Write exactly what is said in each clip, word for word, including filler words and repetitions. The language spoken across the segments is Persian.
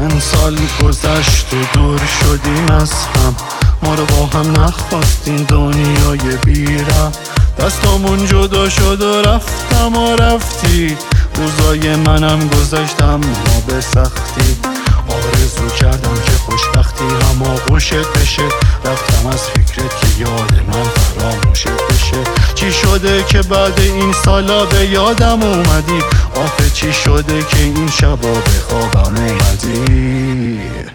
چند سال گذشت و دور شدیم از هم، ما رو با هم نخواستین دنیای بیرم. دستامون جدا شد و رفتم و رفتی، روزای منم گذاشتم ما به سختی. آرزو کردم که خوشبختی هم آغوشت بشه، رفتم از فکرت که یاد من فراموشت بشه. چی شده که بعد این سالا به یادم اومدی؟ آخه چی شده که این شبا به خوابم اومدی؟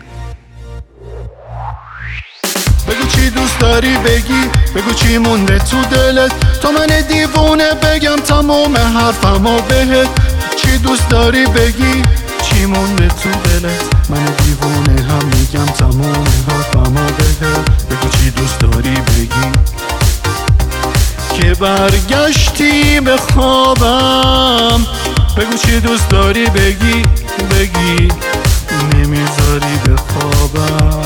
بگو چی دوست داری بگی، بگو چی مونده تو دلت، تا من دیوونه بگم تمام حرفمو بهت. چی دوست داری بگی، چی مونده تو دلت، من دیوونه هم میگم تمام حرفمو بهت. بگو چی دوست داری بگی که برگشتی به خوابم. بگو چی دوست داری بگی، بگی نمیذاری به خوابم.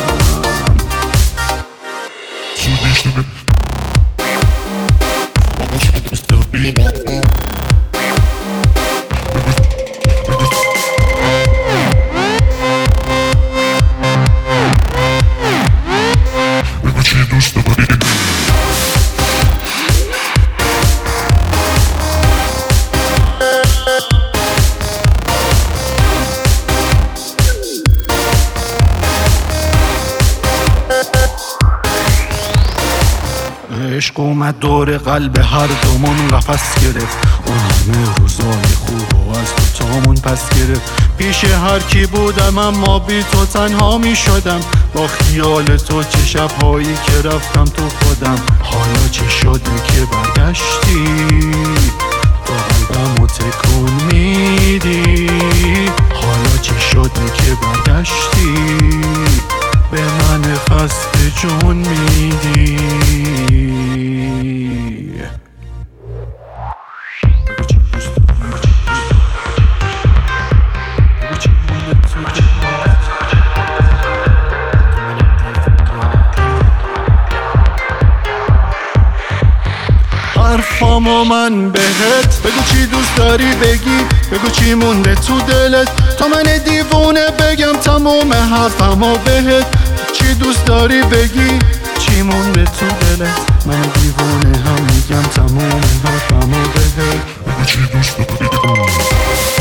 عشق اومد دور قلب هر دومون قفس گرفت، اون همه روزای خوب و از تو تامون پس گرفت. پیش هر کی بودم اما بی تو تنها می شدم، با خیال تو چه شبهایی که رفتم تو خودم. حالا چی شده که برگشتی، با قلبم و تکون میدی؟ حالا چی شده که برگشتی، به من خسته جون میدی؟ حرفامو من بهت، بگو چی دوست داری بگی، بگو چی مونده تو دلت، تا من دیوونه بگم تمام حرفمو بهت. چی دوست داری بگی، چی مونده تو دلت، من دیوونه هم میگم تمام حرفمو بهت. بگو چی دوست داری